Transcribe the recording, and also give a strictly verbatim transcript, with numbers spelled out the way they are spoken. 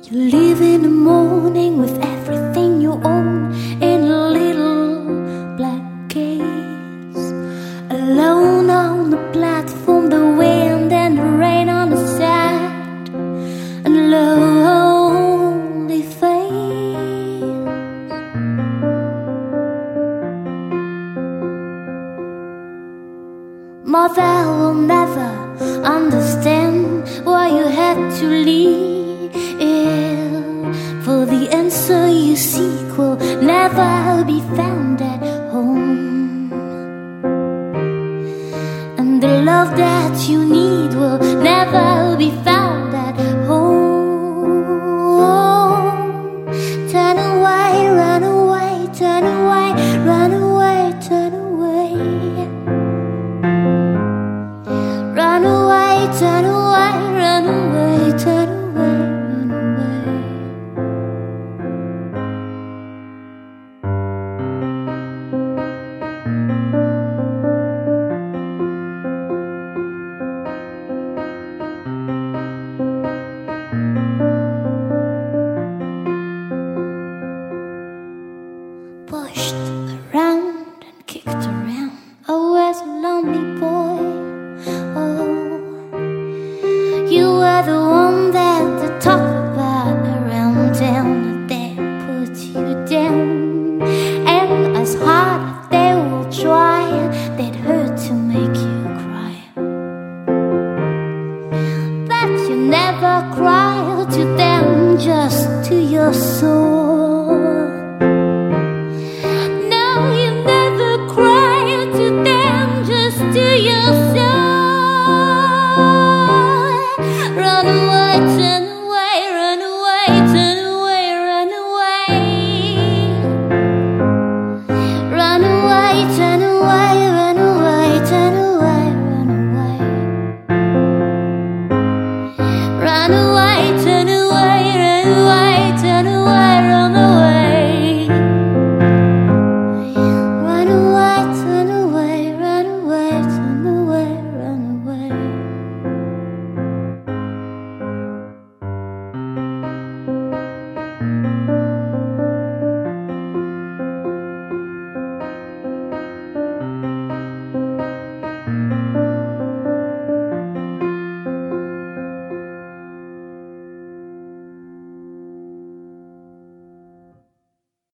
You leave in the morning with everything you own in a little black case, alone on the platform, the wind and the rain on the sad and lonely face. Mother will never understand why you had to leave. For the answer you seek will never be found at home, and the love that you need will never